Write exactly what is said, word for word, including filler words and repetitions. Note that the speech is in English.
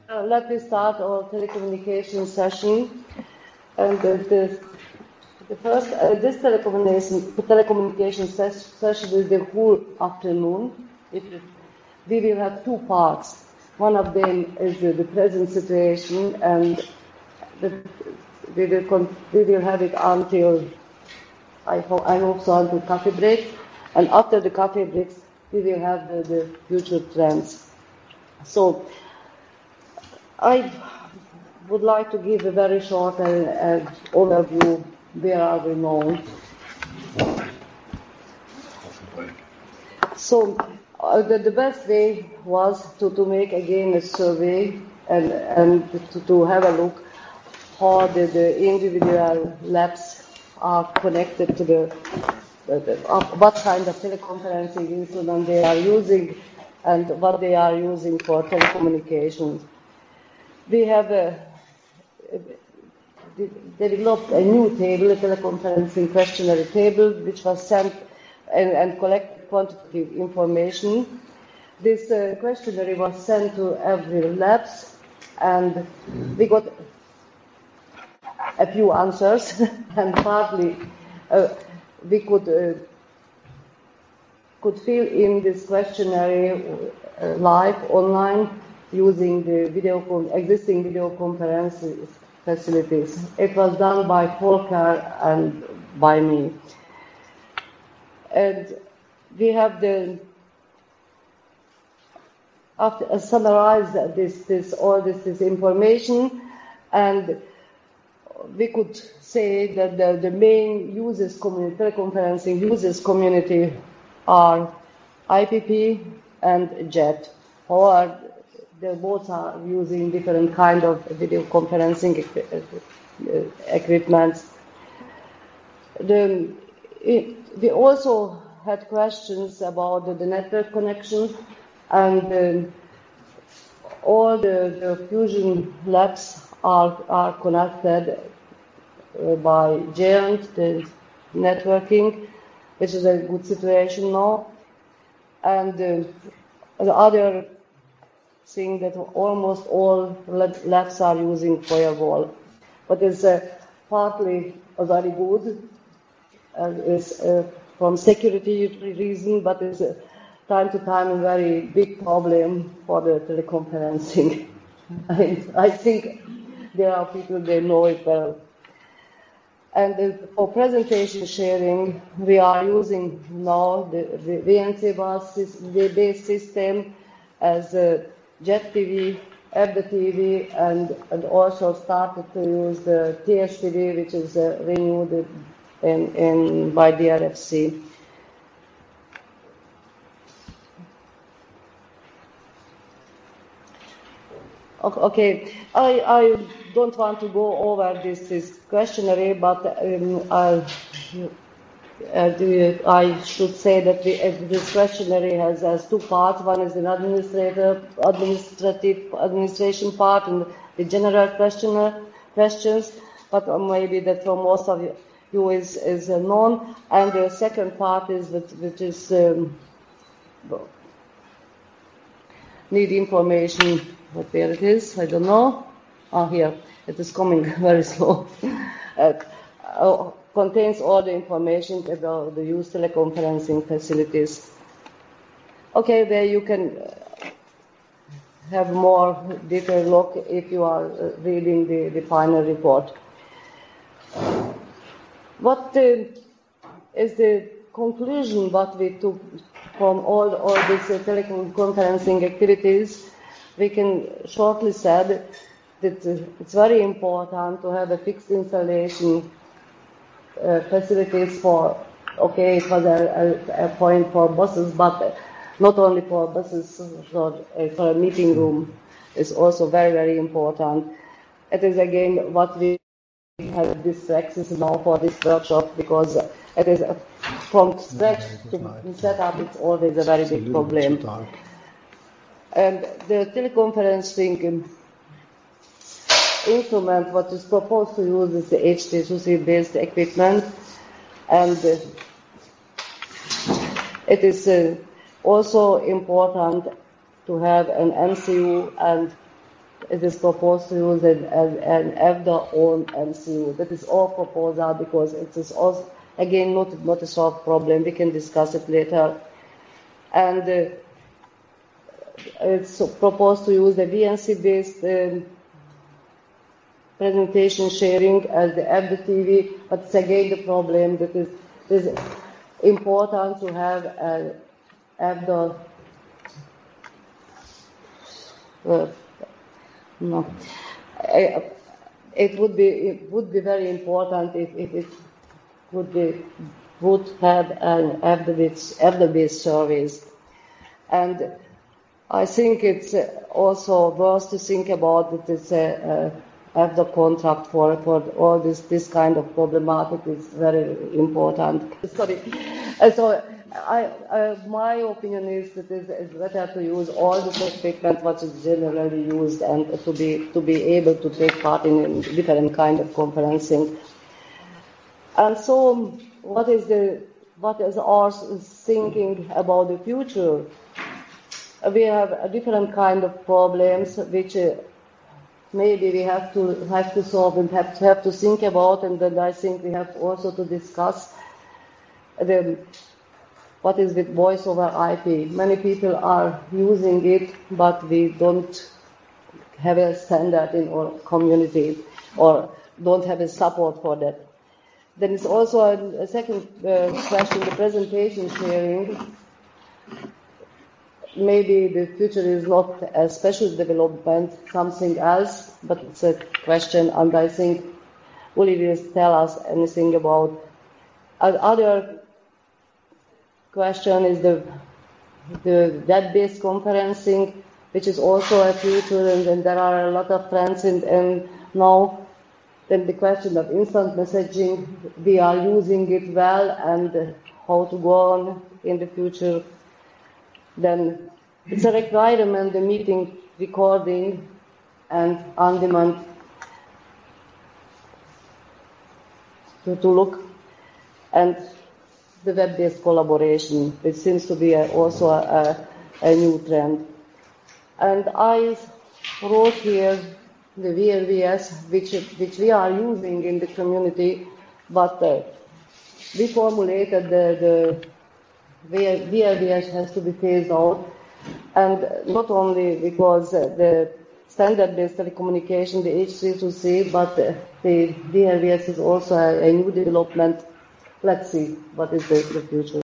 Uh, let me start our telecommunication session. And uh, the, the first, uh, this telecommunication, telecommunication ses session is the whole afternoon. It, we will have two parts. One of them is the, the present situation, and the, we, will con we will have it until, I, ho I hope so, until coffee break. And after the coffee breaks, we will have the, the future trends. So, I would like to give a very short and, and overview where are we now. So uh, the, the best way was to, to make again a survey and, and to, to have a look how the, the individual labs are connected to the, the, the uh, what kind of teleconferencing instrument they are using and what they are using for telecommunications. We have uh, developed a new table, a teleconferencing questionnaire table, which was sent and, and collected quantitative information. This uh, questionnaire was sent to every labs, and we got a few answers, and partly uh, we could uh, could fill in this questionnaire uh, live online using the video existing video conference facilities. It was done by Volker and by me. And we have the after uh, summarize this this all this, this information, and we could say that the, the main users community, teleconferencing users community are I P P and JET, or they both are using different kind of video conferencing equipment. The, it, we also had questions about the, the network connection, and um, all the, the fusion labs are, are connected uh, by GÉANT, the networking, which is a good situation now. And uh, the other thing that almost all labs are using firewall, but it's uh, partly uh, very good. Uh, it's uh, from security reason, but it's uh, time to time a very big problem for the teleconferencing. I, I think there are people that know it well. And uh, for presentation sharing, we are using now the, the V N C-based system as a JET T V, F D T V, and, and also started to use the T S T V, which is uh, renewed in, in, by D R F C. Okay, I, I don't want to go over this, this questionnaire, but um, I, uh, I should say that we, uh, this questionnaire has, has two parts. One is an administrative, administrative administration part and the general questionnaire questions, but maybe that for most of you is, is uh, known. And the second part is that, which is um, need information. But where it is, I don't know. Ah, here, it is coming very slow. uh, uh, contains all the information about the use teleconferencing facilities. Okay, there you can have more detailed look if you are uh, reading the, the final report. What uh, is the conclusion what we took from all, all these uh, teleconferencing activities? We can shortly say that it's very important to have a fixed installation uh, facilities for, okay, it was a, a, a point for buses, but not only for buses, for, uh, for a meeting room is also very, very important. It is again what we have this access now for this workshop, because it is a, from scratch to set up, it's always a very big problem. And the teleconferencing instrument, what is proposed to use is the H T two C-based equipment, and uh, it is uh, also important to have an M C U and it is proposed to use an, an, an F D A on M C U. That is all proposal because it is also, again, not, not a solved problem. We can discuss it later. And uh, it's proposed to use the V N C-based um, presentation sharing as the F D A T V, but it's again the problem that is, it is important to have an F D A uh, no. It would be it would be very important if, if it would be would have an F D A-based service, and I think it's also worth to think about that it's a, a F D A contract for for all this this kind of problematic is very important. Sorry, so. I, I, my opinion is that it's, it's better to use all the equipment what is generally used and to be to be able to take part in, in different kind of conferencing. And so, what is the what is our thinking about the future? We have a different kind of problems which uh, maybe we have to have to solve and have to have to think about, and then I think we have also to discuss the. What is with voice over I P? Many people are using it, but we don't have a standard in our community or don't have a support for that. Then it's also a, a second uh, question, the presentation sharing. Maybe the future is not a special development, something else, but it's a question, and I think Uli will tell us anything about other. Question is the the web-based conferencing, which is also a future, and, and there are a lot of trends. And, and now, then the question of instant messaging, we are using it well, and how to go on in the future. Then it's a requirement, the meeting recording and on-demand to, to look and. The web-based collaboration, which seems to be a, also a, a new trend. And I wrote here the V L V S, which, which we are using in the community, but uh, we formulated the, the V L V S has to be phased out, and not only because uh, the standard-based telecommunication, the H three two C, but uh, the V L V S is also a, a new development. Let's see what is the, the future.